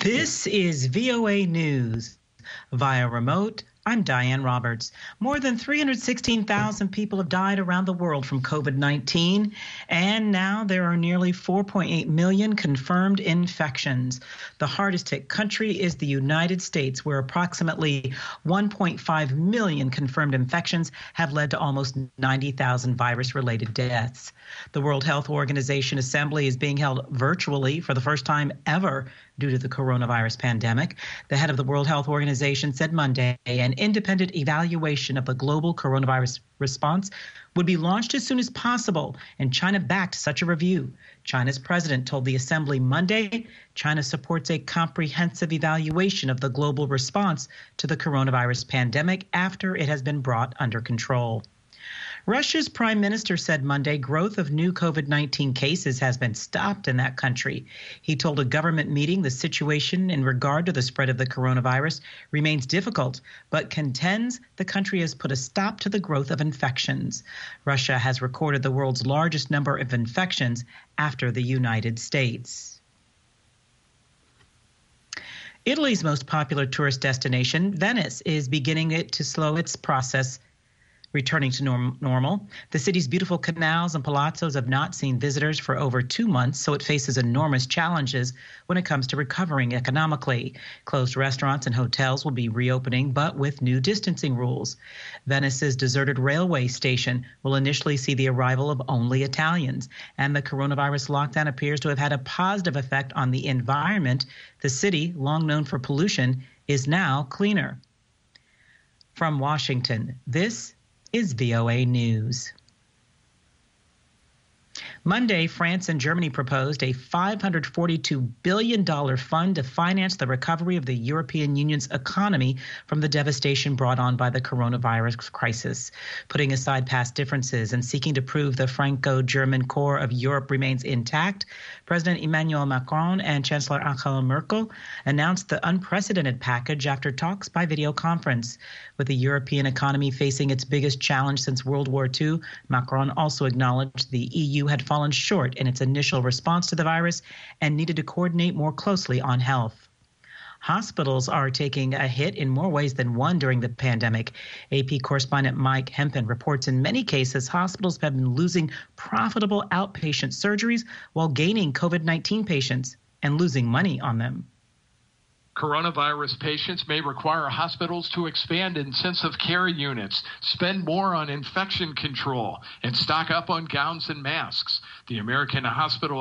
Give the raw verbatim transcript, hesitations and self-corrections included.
This is V O A News. Via remote, I'm Diane Roberts. More than three hundred sixteen thousand people have died around the world from COVID nineteen, and now there are nearly four point eight million confirmed infections. The hardest hit country is the United States, where approximately one point five million confirmed infections have led to almost ninety thousand virus-related deaths. The World Health Organization Assembly is being held virtually for the first time ever due to the coronavirus pandemic. The head of the World Health Organization said Monday an independent evaluation of the global coronavirus response would be launched as soon as possible, and China backed such a review. China's president told the assembly Monday China supports a comprehensive evaluation of the global response to the coronavirus pandemic after it has been brought under control. Russia's prime minister said Monday growth of new COVID nineteen cases has been stopped in that country. He told a government meeting the situation in regard to the spread of the coronavirus remains difficult, but contends the country has put a stop to the growth of infections. Russia has recorded the world's largest number of infections after the United States. Italy's most popular tourist destination, Venice, is beginning it to slow its process returning to norm- normal. The city's beautiful canals and palazzos have not seen visitors for over two months, so it faces enormous challenges when it comes to recovering economically. Closed restaurants and hotels will be reopening, but with new distancing rules. Venice's deserted railway station will initially see the arrival of only Italians, and the coronavirus lockdown appears to have had a positive effect on the environment. The city, long known for pollution, is now cleaner. From Washington, this is V O A News. Monday, France and Germany proposed a five hundred forty-two billion dollars fund to finance the recovery of the European Union's economy from the devastation brought on by the coronavirus crisis. Putting aside past differences and seeking to prove the Franco-German core of Europe remains intact, President Emmanuel Macron and Chancellor Angela Merkel announced the unprecedented package after talks by video conference. With the European economy facing its biggest challenge since World War Two, Macron also acknowledged the E U had fallen short in its initial response to the virus and needed to coordinate more closely on health. Hospitals are taking a hit in more ways than one during the pandemic. A P correspondent Mike Hempen reports in many cases hospitals have been losing profitable outpatient surgeries while gaining COVID nineteen patients and losing money on them. Coronavirus patients may require hospitals to expand intensive care units, spend more on infection control, and stock up on gowns and masks. The American Hospital